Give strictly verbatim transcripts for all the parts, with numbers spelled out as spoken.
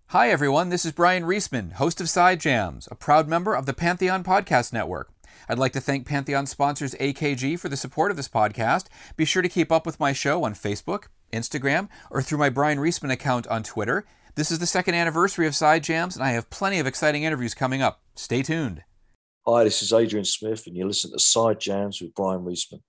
Hi, everyone. This is Brian Reisman, host of Side Jams, a proud member of the Pantheon Podcast Network. I'd like to thank Pantheon sponsors A K G for the support of this podcast. Be sure to keep up with my show on Facebook, Instagram, or through my Brian Reisman account on Twitter. This is the second anniversary of Side Jams, and I have plenty of exciting interviews coming up. Stay tuned. Hi, this is Adrian Smith, and you listen to Side Jams with Brian Reisman.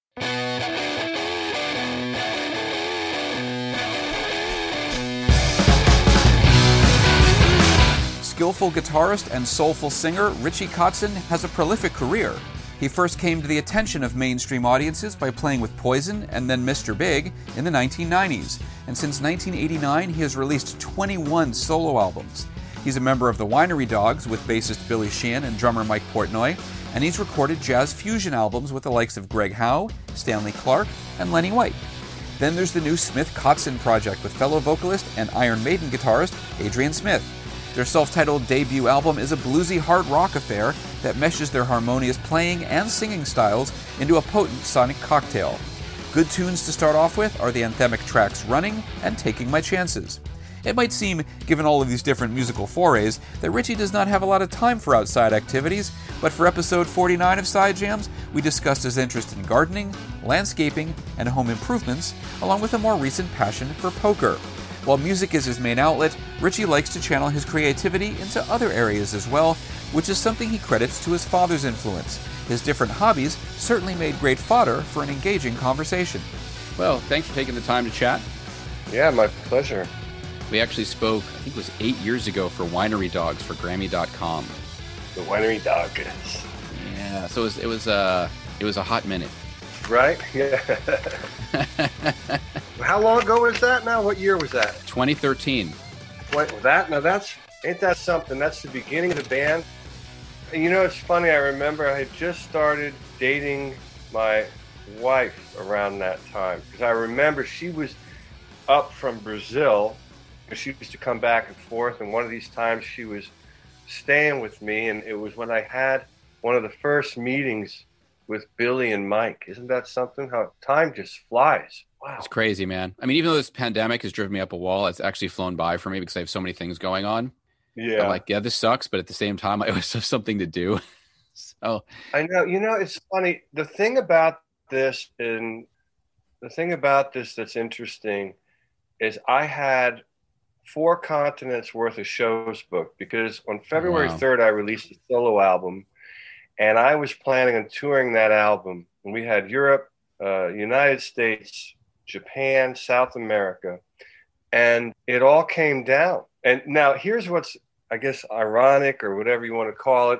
Skillful guitarist and soulful singer Richie Kotzen has a prolific career. He first came to the attention of mainstream audiences by playing with Poison and then Mister Big in the nineteen nineties, and since nineteen eighty-nine he has released twenty-one solo albums. He's a member of the Winery Dogs with bassist Billy Sheehan and drummer Mike Portnoy, and he's recorded jazz fusion albums with the likes of Greg Howe, Stanley Clarke, and Lenny White. Then there's the new Smith-Kotzen project with fellow vocalist and Iron Maiden guitarist Adrian Smith. Their self-titled debut album is a bluesy hard rock affair that meshes their harmonious playing and singing styles into a potent sonic cocktail. Good tunes to start off with are the anthemic tracks Running and Taking My Chances. It might seem, given all of these different musical forays, that Richie does not have a lot of time for outside activities, but for episode forty-nine of Side Jams, we discussed his interest in gardening, landscaping, and home improvements, along with a more recent passion for poker. While music is his main outlet, Richie likes to channel his creativity into other areas as well, which is something he credits to his father's influence. His different hobbies certainly made great fodder for an engaging conversation. Well, thanks for taking the time to chat. Yeah, my pleasure. We actually spoke, I think it was eight years ago for Winery Dogs for Grammy dot com. The Winery Dogs. Yeah, so it was, it was, uh, it was a hot minute. Right? Yeah. How long ago was that now? What year was that? twenty thirteen. What, that? Now that's, ain't that something? That's the beginning of the band. And you know, it's funny, I remember I had just started dating my wife around that time. Because I remember she was up from Brazil. She used to come back and forth. And one of these times she was staying with me. And it was when I had one of the first meetings with Billy and Mike. Isn't that something? How time just flies. Wow. It's crazy, man. I mean, even though this pandemic has driven me up a wall, it's actually flown by for me because I have so many things going on. Yeah. I'm like, yeah, this sucks, but at the same time, I always have something to do. So I know, you know, it's funny. The thing about this and the thing about this that's interesting is I had four continents worth of shows booked because on February Wow. third, I released a solo album and I was planning on touring that album. And we had Europe, uh, United States, Japan, South America, and it all came down. And now here's what's, I guess, ironic or whatever you want to call it,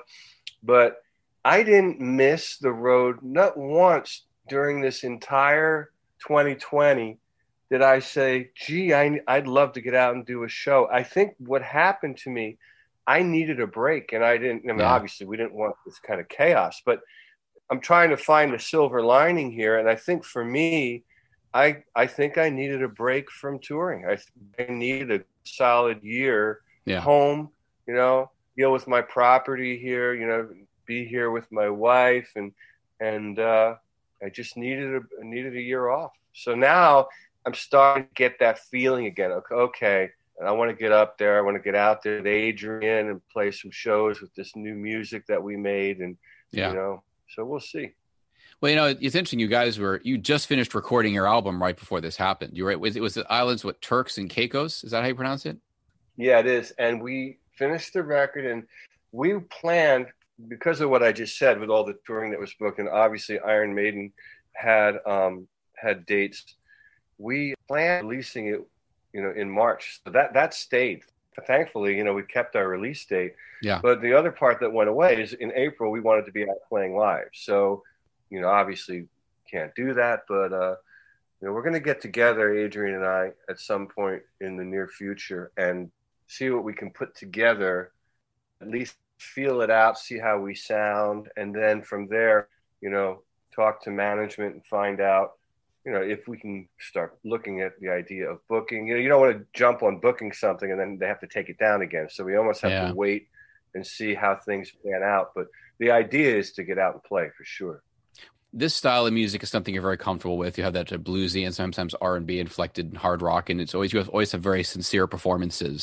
but I didn't miss the road not once during this entire twenty twenty did I say, gee, I, I'd love to get out and do a show. I think what happened to me, I needed a break, and I didn't, I mean, Yeah. obviously we didn't want this kind of chaos, but I'm trying to find the silver lining here. And I think for me, I I think I needed a break from touring. I, I needed a solid year yeah, home, you know, deal with my property here, you know, be here with my wife. And, and uh, I just needed a, needed a year off. So now I'm starting to get that feeling again. Okay. okay and I want to get up there. I want to get out there with Adrian and play some shows with this new music that we made. And, yeah. you know, so we'll see. Well, you know, it's interesting. You guys were, you just finished recording your album right before this happened. You were, was it was the islands, what, Turks and Caicos? Is that how you pronounce it? Yeah, it is. And we finished the record and we planned, because of what I just said with all the touring that was booked, and obviously Iron Maiden had um, had dates. We planned releasing it, you know, in March. So that, that stayed. Thankfully, you know, we kept our release date. Yeah. But the other part that went away is in April, we wanted to be out playing live. So, you know, obviously can't do that, but, uh, you know, we're going to get together, Adrian and I, at some point in the near future and see what we can put together, at least feel it out, see how we sound. And then from there, you know, talk to management and find out, you know, if we can start looking at the idea of booking. You know, you don't want to jump on booking something and then they have to take it down again. So we almost have Yeah. to wait and see how things pan out. But the idea is to get out and play for sure. This style of music is something you're very comfortable with. You have that uh, bluesy and sometimes R and B inflected hard rock, and it's always, you have, always have very sincere performances.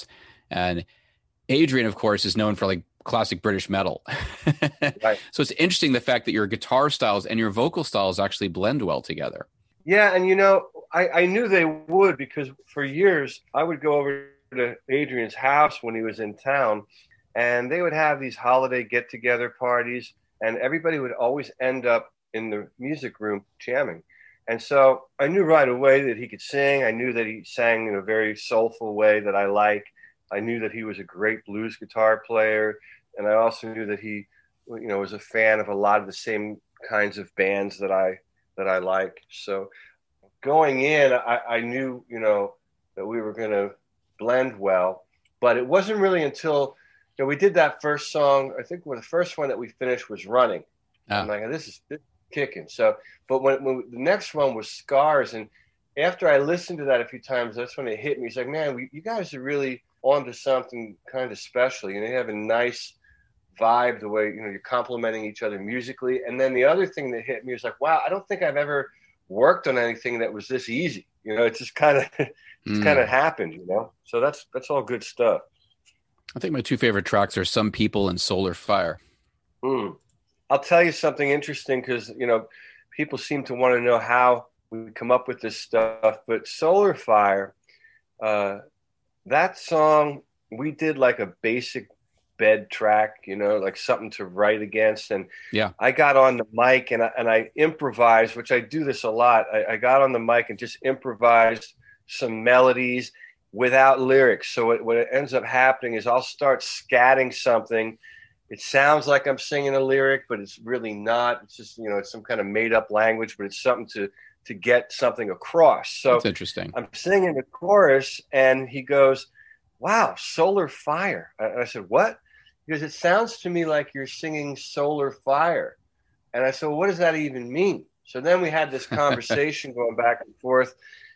And Adrian, of course, is known for like classic British metal. Right. So it's interesting the fact that your guitar styles and your vocal styles actually blend well together. Yeah, and you know, I, I knew they would, because for years I would go over to Adrian's house when he was in town, and they would have these holiday get-together parties, and everybody would always end up in the music room jamming. And so I knew right away that he could sing. I knew that he sang in a very soulful way that I like. I knew that he was a great blues guitar player, and I also knew that he, you know, was a fan of a lot of the same kinds of bands that I that I like. So going in, I, I knew, you know, that we were going to blend well. But it wasn't really until, you know, we did that first song. I think well, the first one that we finished was Running. Ah. I'm like, this is, this is kicking. So, but when, when the next one was Scars, and after I listened to that a few times, that's when it hit me. It's like, man, we, you guys are really onto something kind of special. You know, you have a nice vibe, the way, you know, you're complimenting each other musically. And then the other thing that hit me was like, wow, I don't think I've ever worked on anything that was this easy. You know, it just kind of, it's mm. kind of happened, you know? So that's, that's all good stuff. I think my two favorite tracks are Some People and Solar Fire. Mm. I'll tell you something interesting, because, you know, people seem to want to know how we come up with this stuff, but Solar Fire, uh, that song, we did like a basic bed track, you know, like something to write against. And yeah, I got on the mic and I, and I improvised, which I do this a lot. I, I got on the mic and just improvised some melodies without lyrics. So it, what ends up happening is I'll start scatting something. It sounds like I'm singing a lyric, but it's really not. It's just, you know, it's some kind of made up language, but it's something to, to get something across. So that's interesting. I'm singing the chorus and he goes, wow, Solar Fire. And I said, what? Because it sounds to me like you're singing Solar Fire. And I said, well, what does that even mean? So then we had this conversation going back and forth.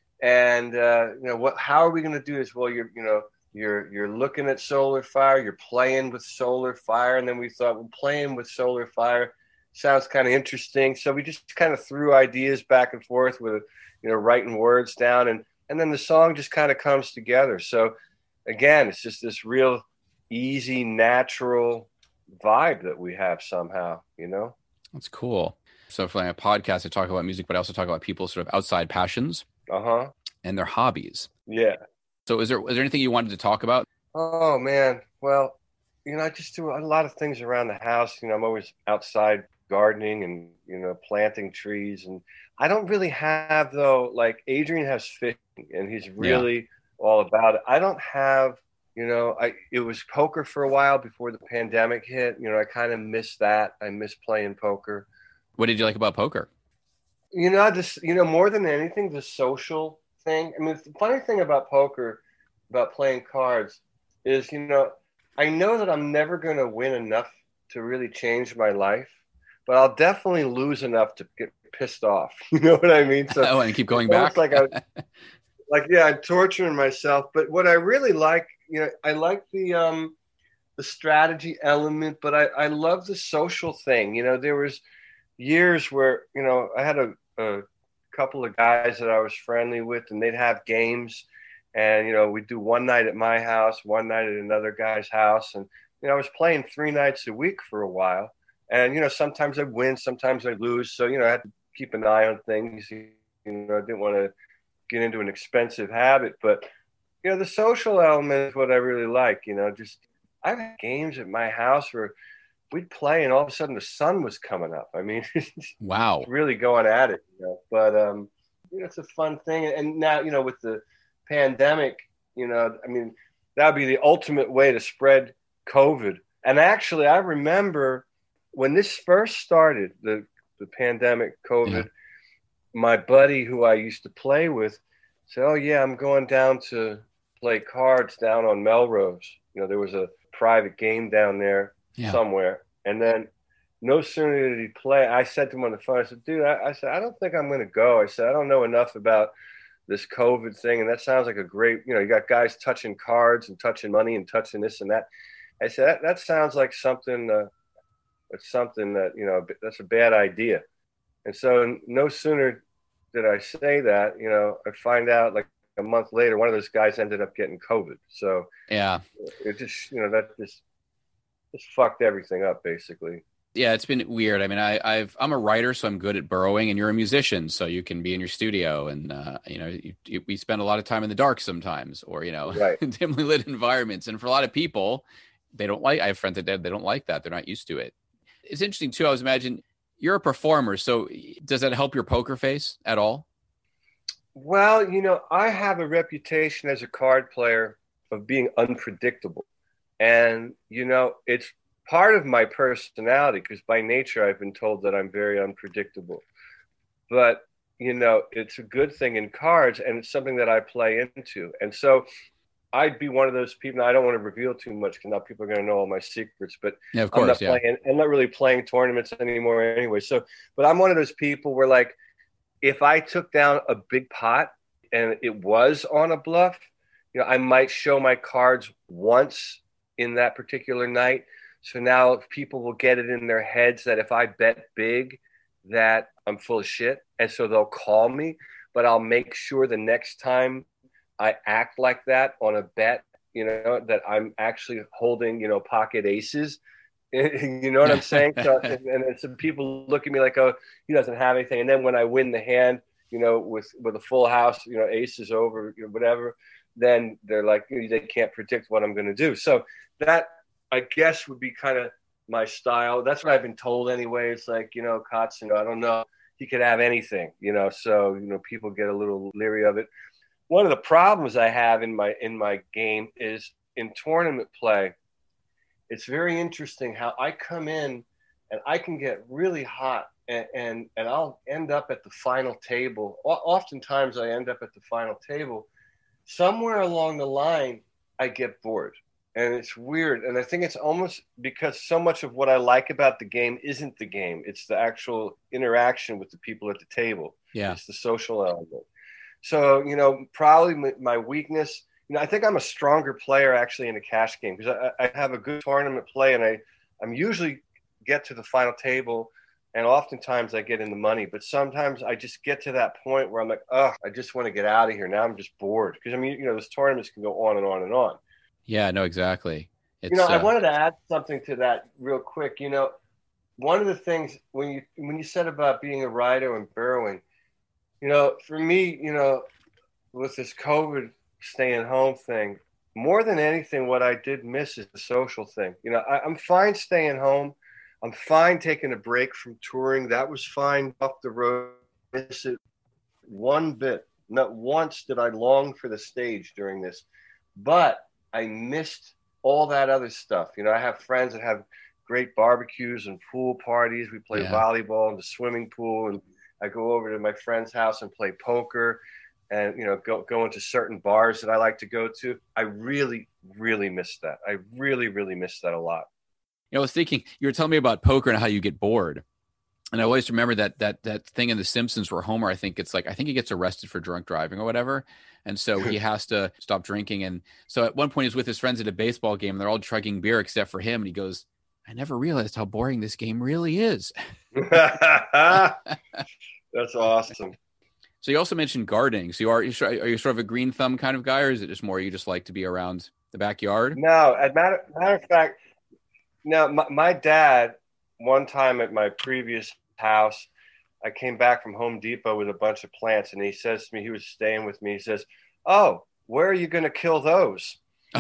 And, uh, you know, what, how are we going to do this? Well, you're, you know, you're, you're looking at Solar Fire, you're playing with Solar Fire. And then we thought, well, playing with Solar Fire sounds kind of interesting. So we just kind of threw ideas back and forth with, you know, writing words down. And, and then the song just kind of comes together. So again, it's just this real easy, natural vibe that we have somehow, you know? That's cool. So for like a podcast, I talk about music, but I also talk about people's sort of outside passions uh-huh. and their hobbies. Yeah. So is there, is there anything you wanted to talk about? Oh, man. Well, you know, I just do a lot of things around the house. You know, I'm always outside gardening and, you know, planting trees. And I don't really have, though, like Adrian has fishing and he's really yeah. all about it. I don't have, you know, I it was poker for a while before the pandemic hit. You know, I kind of missed that. I miss playing poker. What did you like about poker? You know, just, you know, more than anything, the social thing. I mean, the funny thing about poker, about playing cards, is, you know, I know that I'm never going to win enough to really change my life, but I'll definitely lose enough to get pissed off. You know what I mean? So oh, and keep going back. Like, I, like, yeah, I'm torturing myself. But what I really like, you know, I like the um, the strategy element, but I, I love the social thing. You know, there was years where, you know, I had a, a couple of guys that I was friendly with, and they'd have games. And, you know, we'd do one night at my house, one night at another guy's house. And, you know, I was playing three nights a week for a while. And, you know, sometimes I'd win, sometimes I'd lose. So, you know, I had to keep an eye on things. You know, I didn't want to get into an expensive habit. But, you know, the social element is what I really like. You know, just I've had games at my house where we'd play and all of a sudden the sun was coming up. I mean, wow, really going at it. You know? But, um, you know, it's a fun thing. And now, you know, with the pandemic, you know, I mean, that would be the ultimate way to spread COVID. And actually, I remember when this first started, the, the pandemic COVID, yeah. my buddy who I used to play with said, oh, yeah, I'm going down to play cards down on Melrose. You know, there was a private game down there yeah. somewhere. And then no sooner did he play, I said to him on the phone, I said, dude, I, I said, I don't think I'm going to go. I said, I don't know enough about this COVID thing. And that sounds like a great, you know, you got guys touching cards and touching money and touching this and that. I said, that, that sounds like something, uh, it's something that, you know, that's a bad idea. And so no sooner did I say that, you know, I find out like a month later, one of those guys ended up getting COVID. So yeah, it just, you know, that just, just fucked everything up basically. Yeah, it's been weird. I mean, I, I've I'm a writer, so I'm good at burrowing, and you're a musician, so you can be in your studio, and uh, you know, you, you, we spend a lot of time in the dark sometimes, or you know, right. dimly lit environments. And for a lot of people, they don't like. I have friends that did, they don't like that. They're not used to it. It's interesting too. I was imagining you're a performer, so does that help your poker face at all? Well, you know, I have a reputation as a card player of being unpredictable, and you know, it's part of my personality because by nature I've been told that I'm very unpredictable. But, you know, it's a good thing in cards and it's something that I play into. And so I'd be one of those people. Now, I don't want to reveal too much because now people are going to know all my secrets, but yeah, of course, I'm not yeah. playing, I'm not really playing tournaments anymore anyway. So, but I'm one of those people where like, if I took down a big pot and it was on a bluff, you know, I might show my cards once in that particular night. So now people will get it in their heads that if I bet big, that I'm full of shit. And so they'll call me, but I'll make sure the next time I act like that on a bet, you know, that I'm actually holding, you know, pocket aces. You know what I'm saying? So, and, and some people look at me like, oh, he doesn't have anything. And then when I win the hand, you know, with, with a full house, you know, aces over, you know, whatever, then they're like, they can't predict what I'm going to do. So that, I guess, would be kind of my style. That's what I've been told anyway. It's like, you know, Kotzen, I don't know, he could have anything, you know, so, you know, people get a little leery of it. One of the problems I have in my in my game is in tournament play, it's very interesting how I come in and I can get really hot and, and, and I'll end up at the final table. Oftentimes I end up at the final table. Somewhere along the line, I get bored. And it's weird. And I think it's almost because so much of what I like about the game isn't the game. It's the actual interaction with the people at the table. Yeah. It's the social element. So, you know, probably my, my weakness, you know, I think I'm a stronger player actually in a cash game because I, I have a good tournament play and I, I'm usually get to the final table and oftentimes I get in the money. But sometimes I just get to that point where I'm like, oh, I just want to get out of here. Now I'm just bored. Because, I mean, you know, those tournaments can go on and on and on. Yeah, no, exactly. It's, you know, I uh, wanted to add something to that real quick. You know, one of the things when you when you said about being a writer and burrowing, you know, for me, you know, with this COVID staying home thing, more than anything, what I did miss is the social thing. You know, I, I'm fine staying home. I'm fine taking a break from touring. That was fine off the road. Miss it one bit. Not once did I long for the stage during this, but I missed all that other stuff. You know, I have friends that have great barbecues and pool parties. We play Yeah. volleyball in the swimming pool, and I go over to my friend's house and play poker and, you know, go, go into certain bars that I like to go to. I really, really miss that. I really, really miss that a lot. You know, I was thinking, you were telling me about poker and how you get bored. And I always remember that that that thing in The Simpsons where Homer, I think it's like, I think he gets arrested for drunk driving or whatever. And so he has to stop drinking. And so at one point he's with his friends at a baseball game and they're all chugging beer except for him. And he goes, I never realized how boring this game really is. That's awesome. So you also mentioned gardening. So you are, are you sort of a green thumb kind of guy, or is it just more you just like to be around the backyard? No, as matter, matter of fact, now my, my dad, one time at my previous house, I came back from Home Depot with a bunch of plants, and he says to me, he was staying with me, he says, oh, where are you going to kill those?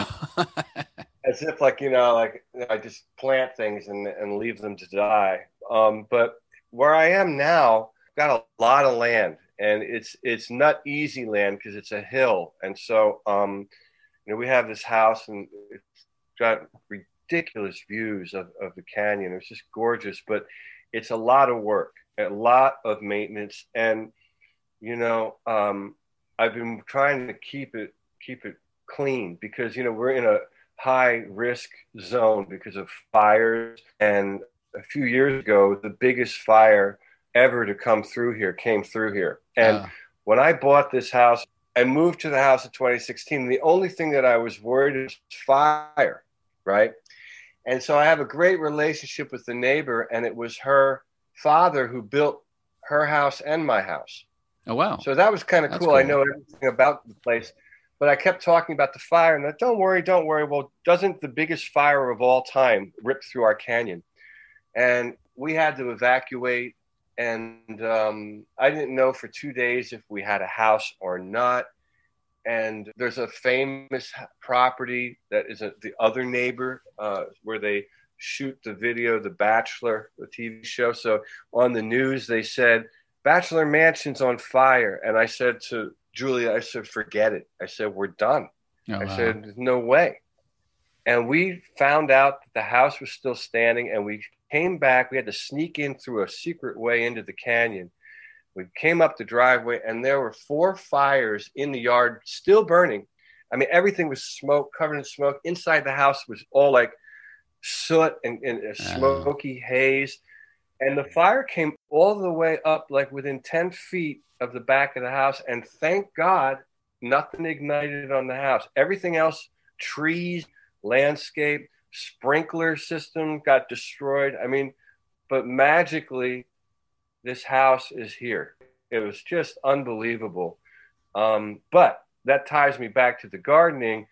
As if like, you know, like I just plant things and, and leave them to die. Um, but where I am now, I've got a lot of land, and it's it's not easy land because it's a hill. And so, um, you know, we have this house, and it's got ridiculous views of, of the canyon. It's just gorgeous, but it's a lot of work, a lot of maintenance. And, you know, um, I've been trying to keep it keep it clean because, you know, we're in a high risk zone because of fires. And a few years ago, the biggest fire ever to come through here came through here. And uh. when I bought this house, I moved to the house in twenty sixteen. The only thing that I was worried about was fire, right? And so I have a great relationship with the neighbor, and it was her father who built her house and my house. Oh, wow. So that was kind of cool. cool. I know everything about the place, but I kept talking about the fire and I, don't worry, don't worry. Well, doesn't the biggest fire of all time rip through our canyon? And we had to evacuate. And um, I didn't know for two days if we had a house or not. And there's a famous property that is a, the other neighbor uh, where they shoot the video, The Bachelor, the T V show. So on the news, they said, Bachelor Mansion's on fire. And I said to Julia, I said, forget it. I said, we're done. Oh, I wow. said, there's no way. And we found out that the house was still standing, and we came back. We had to sneak in through a secret way into the canyon. We came up the driveway, and there were four fires in the yard still burning. I mean, everything was smoke, covered in smoke. Inside the house was all like soot and, and a smoky uh. haze. And the fire came all the way up, like within ten feet of the back of the house. And thank God, nothing ignited on the house. Everything else, trees, landscape, sprinkler system got destroyed. I mean, but magically, this house is here. It was just unbelievable. Um, but that ties me back to the gardening.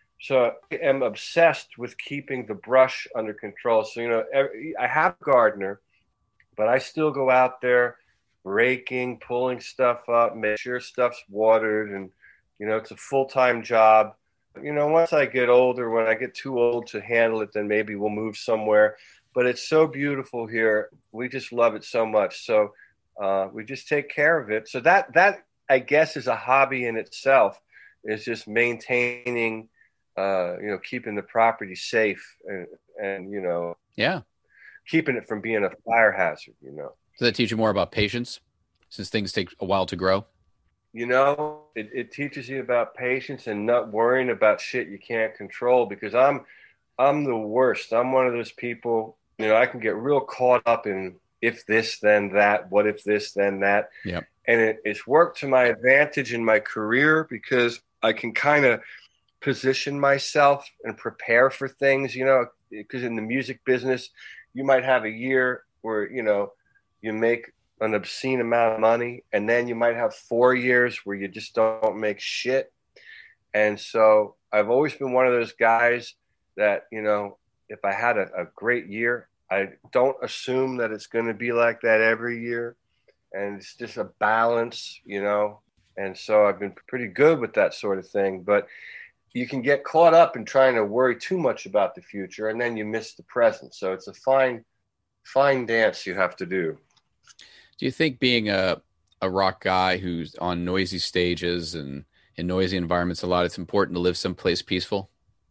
So I am obsessed with keeping the brush under control. So, you know, every, I have a gardener, but I still go out there raking, pulling stuff up, make sure stuff's watered. And, you know, it's a full-time job. You know, once I get older, when I get too old to handle it, then maybe we'll move somewhere. But it's so beautiful here. We just love it so much. So uh, we just take care of it. So that, that I guess, is a hobby in itself, is just maintaining, uh, you know, keeping the property safe and, and, you know, yeah, keeping it from being a fire hazard, you know. Does that teach you more about patience, since things take a while to grow? You know, it, it teaches you about patience and not worrying about shit you can't control, because I'm, I'm the worst. I'm one of those people, you know, I can get real caught up in if this, then that, what if this, then that. Yep. And it, it's worked to my advantage in my career, because I can kind of position myself and prepare for things, you know, because in the music business, you might have a year where, you know, you make an obscene amount of money, and then you might have four years where you just don't make shit. And so I've always been one of those guys that, you know, if I had a, a great year, I don't assume that it's going to be like that every year. And it's just a balance, you know. And so I've been pretty good with that sort of thing. But you can get caught up in trying to worry too much about the future, and then you miss the present. So it's a fine, fine dance you have to do. Do you think being a, a rock guy who's on noisy stages and in noisy environments a lot, it's important to live someplace peaceful?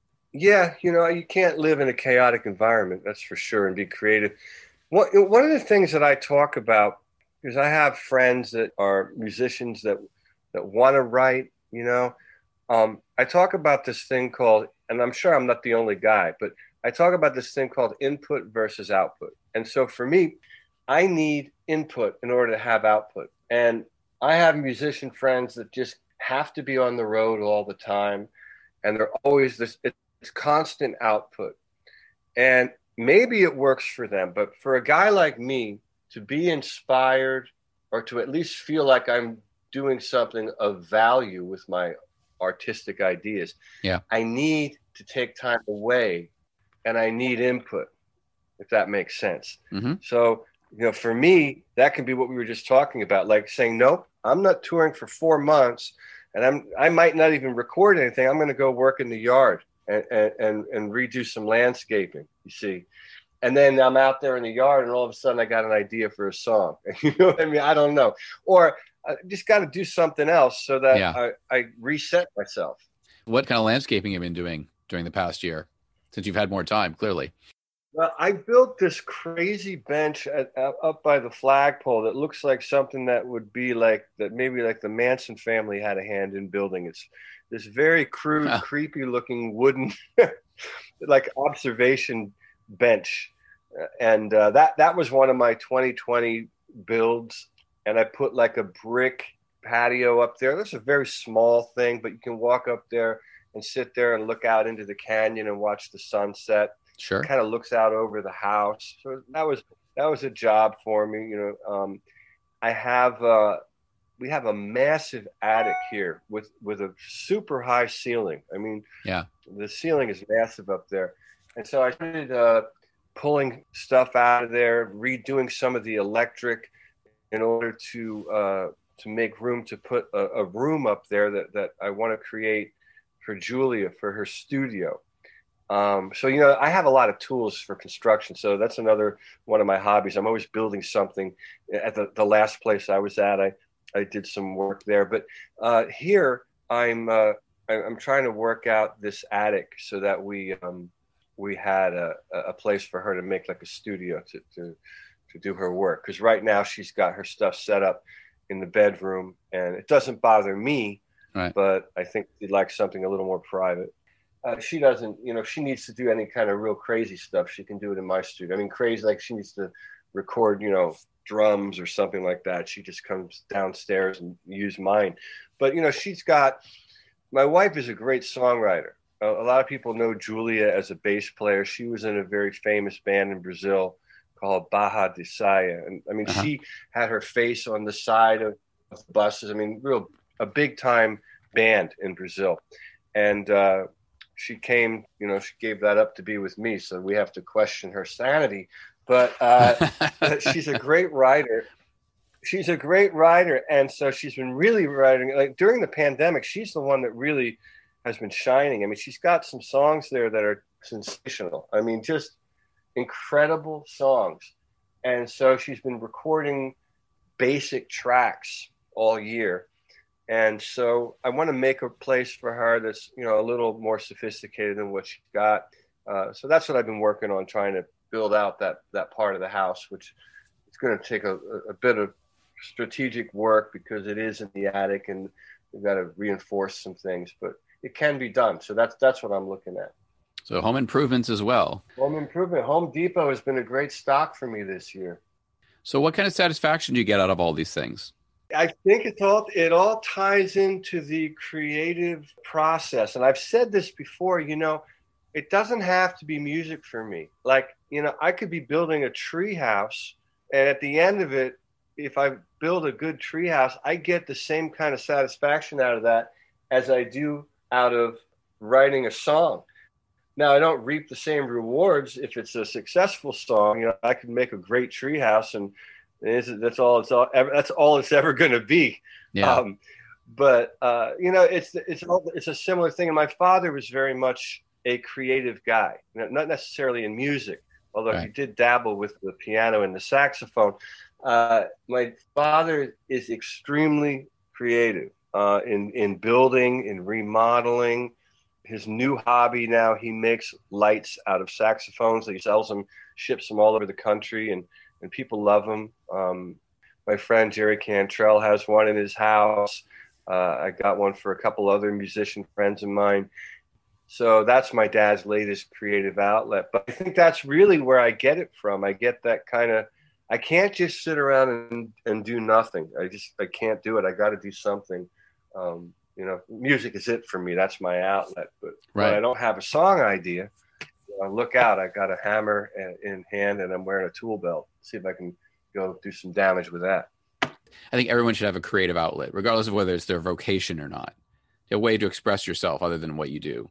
Yeah, you know, you can't live in a chaotic environment, that's for sure, and be creative. One, one of the things that I talk about, because I have friends that are musicians that that want to write, you know, um, I talk about this thing called, and I'm sure I'm not the only guy, but I talk about this thing called input versus output. And so for me, I need input in order to have output. And I have musician friends that just have to be on the road all the time. And they're always this, it's constant output. And maybe it works for them, but for a guy like me to be inspired, or to at least feel like I'm doing something of value with my artistic ideas, yeah, I need to take time away, and I need input, if that makes sense. Mm-hmm. So, you know, for me, that can be what we were just talking about, like saying, nope, I'm not touring for four months and I'm, I might not even record anything. I'm going to go work in the yard and, and, and redo some landscaping, you see. And then I'm out there in the yard, and all of a sudden I got an idea for a song. You know what I mean? I don't know. Or I just got to do something else so that yeah. I, I reset myself. What kind of landscaping have you been doing during the past year, since you've had more time, clearly? Well, I built this crazy bench at, at, up by the flagpole that looks like something that would be like that. Maybe like the Manson family had a hand in building. It's this very crude, huh. creepy looking wooden, like observation bench. And uh, that, that was one of my twenty twenty builds. And I put like a brick patio up there. That's a very small thing, but you can walk up there and sit there and look out into the canyon and watch the sunset. Sure. It kind of looks out over the house. So that was that was a job for me. You know, um, I have uh, we have a massive attic here with, with a super high ceiling. I mean, yeah, the ceiling is massive up there. And so I started uh, pulling stuff out of there, redoing some of the electric in order to uh, to make room to put a, a room up there that, that I want to create for Julia for her studio. Um, so, you know, I have a lot of tools for construction. So that's another one of my hobbies. I'm always building something. At the, the last place I was at, I, I did some work there. But uh, here I'm uh, I'm trying to work out this attic so that we um, we had a, a place for her to make like a studio to to, to do her work. Because right now she's got her stuff set up in the bedroom, and it doesn't bother me. Right. But I think she'd like something a little more private. Uh, she doesn't, you know, if she needs to do any kind of real crazy stuff, she can do it in my studio. I mean, crazy, like she needs to record, you know, drums or something like that. She just comes downstairs and use mine. But, you know, she's got, my wife is a great songwriter. A, a lot of people know Julia as a bass player. She was in a very famous band in Brazil called Barra de Saia. And I mean, uh-huh. she had her face on the side of, of the buses. I mean, real, a big time band in Brazil. And, uh, she came, you know, she gave that up to be with me. So we have to question her sanity, but uh, she's a great writer. She's a great writer. And so she's been really writing, like during the pandemic, she's the one that really has been shining. I mean, she's got some songs there that are sensational. I mean, just incredible songs. And so she's been recording basic tracks all year. And so I want to make a place for her that's, you know, a little more sophisticated than what she's got. Uh, so that's what I've been working on, trying to build out that that part of the house, which is going to take a, a bit of strategic work because it is in the attic and we've got to reinforce some things, but it can be done. So that's that's what I'm looking at. So home improvements as well. Home improvement. Home Depot has been a great stock for me this year. So what kind of satisfaction do you get out of all these things? I think it's all, it all ties into the creative process. And I've said this before, you know, it doesn't have to be music for me. Like, you know, I could be building a tree house, and at the end of it, if I build a good tree house, I get the same kind of satisfaction out of that as I do out of writing a song. Now, I don't reap the same rewards if it's a successful song. You know, I could make a great tree house and that's all it's all that's all it's ever going to be. Yeah. Um, but uh, you know, it's it's all, it's a similar thing. And my father was very much a creative guy, not necessarily in music, although right. he did dabble with the piano and the saxophone. Uh, my father is extremely creative uh, in in building, in remodeling. His new hobby now, he makes lights out of saxophones. He sells them, ships them all over the country, and and people love them. Um, my friend Jerry Cantrell has one in his house. Uh, I got one for a couple other musician friends of mine. So that's my dad's latest creative outlet. But I think that's really where I get it from. I get that kind of, I can't just sit around and, and do nothing. I just, I can't do it. I got to do something. Um, you know, music is it for me. That's my outlet. But right. when I don't have a song idea, uh, look out. I got a hammer in hand and I'm wearing a tool belt. See if I can go do some damage with that. I think everyone should have a creative outlet, regardless of whether it's their vocation or not. A way to express yourself other than what you do.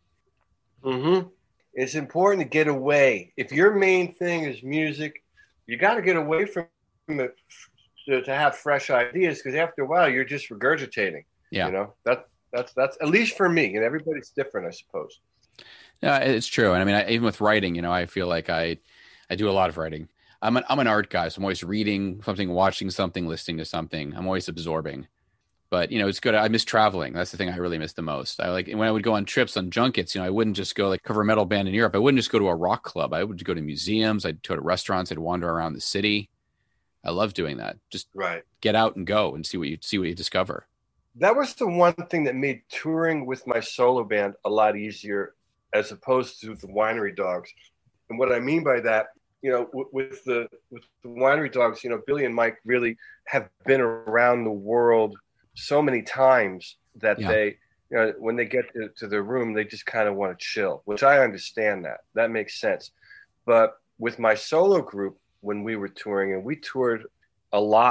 Mm-hmm. It's important to get away. If your main thing is music, you got to get away from it to, to have fresh ideas, because after a while, you're just regurgitating. Yeah. You know, that, that's, that's at least for me, and everybody's different, I suppose. Yeah, it's true. And I mean, I, even with writing, you know, I feel like I, I do a lot of writing. I'm an, I'm an art guy, so I'm always reading something, watching something, listening to something. I'm always absorbing. But, you know, it's good. I miss traveling. That's the thing I really miss the most. I like when I would go on trips, on junkets, you know, I wouldn't just go like cover a metal band in Europe. I wouldn't just go to a rock club. I would go to museums. I'd go to restaurants. I'd wander around the city. I love doing that. Just right. Get out and go and see what you see what you discover. That was the one thing that made touring with my solo band a lot easier as opposed to the Winery Dogs. And what I mean by that, you know, w- with the with the Winery Dogs, you know, Billy and Mike really have been around the world so many times that yeah. they, you know, when they get to, to their room, they just kind of want to chill, which I understand that. That makes sense. But with my solo group, when we were touring, and we toured a lot,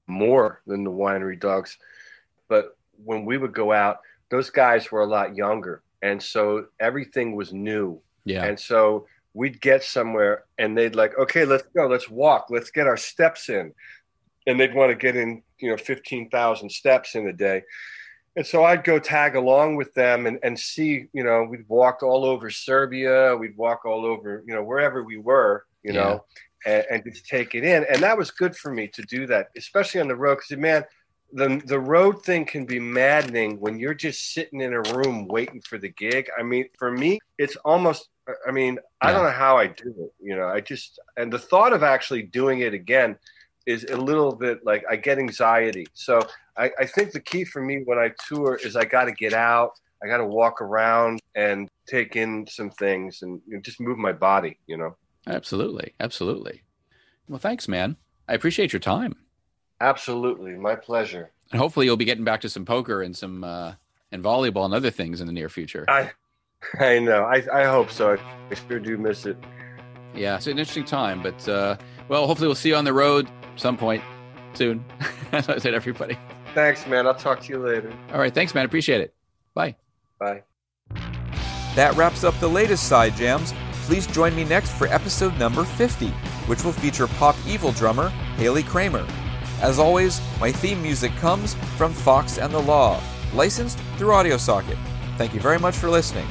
more than the winery dogs. But when we would go out, those guys were a lot younger. And so everything was new. Yeah. And so we'd get somewhere and they'd like, okay, let's go, let's walk, let's get our steps in. And they'd want to get in, you know, fifteen thousand steps in a day. And so I'd go tag along with them and, and see, you know, we'd walk all over Serbia. We'd walk all over, you know, wherever we were, you Yeah. know, and, and just take it in. And that was good for me to do that, especially on the road. Because, man, the, the road thing can be maddening when you're just sitting in a room waiting for the gig. I mean, for me, it's almost, I mean, I Yeah. don't know how I do it. You know, I just, and the thought of actually doing it again is a little bit like I get anxiety. So I, I think the key for me when I tour is I got to get out. I got to walk around and take in some things and you know, just move my body, you know? Absolutely. Absolutely. Well, thanks, man. I appreciate your time. Absolutely. My pleasure. And hopefully you'll be getting back to some poker and some, uh, and volleyball and other things in the near future. I, I know. I, I hope so. I sure do miss it. Yeah. It's an interesting time, but, uh, well, hopefully we'll see you on the road some point soon. That's what I said, everybody. Thanks, man. I'll talk to you later. All right. Thanks, man. Appreciate it. Bye. Bye. That wraps up the latest Side Jams. Please join me next for episode number fifty, which will feature Pop Evil drummer Haley Kramer. As always, my theme music comes from Fox and the Law, licensed through AudioSocket. Thank you very much for listening.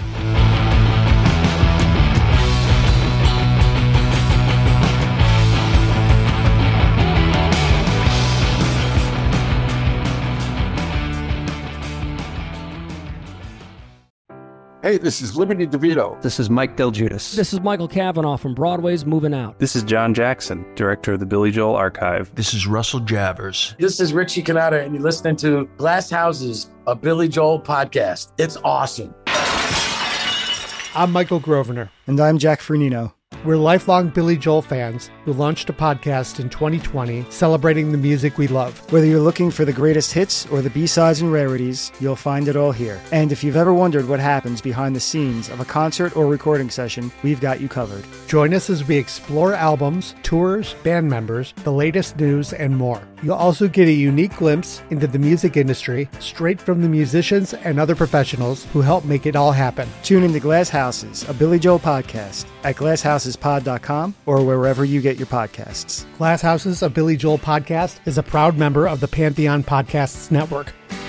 Hey, this is Liberty DeVito. This is Mike Del Giudice. This is Michael Cavanaugh from Broadway's Moving Out. This is John Jackson, director of the Billy Joel Archive. This is Russell Javers. This is Richie Canada, and you're listening to Glass Houses, a Billy Joel podcast. It's awesome. I'm Michael Grosvenor. And I'm Jack Fernino. We're lifelong Billy Joel fans who launched a podcast in twenty twenty celebrating the music we love. Whether you're looking for the greatest hits or the B-sides and rarities, you'll find it all here. And if you've ever wondered what happens behind the scenes of a concert or recording session, we've got you covered. Join us as we explore albums, tours, band members, the latest news, and more. You'll also get a unique glimpse into the music industry straight from the musicians and other professionals who help make it all happen. Tune into Glass Houses, a Billy Joel podcast at glass houses pod dot com or wherever you get your podcasts. Glass Houses, a Billy Joel podcast is a proud member of the Pantheon Podcasts Network.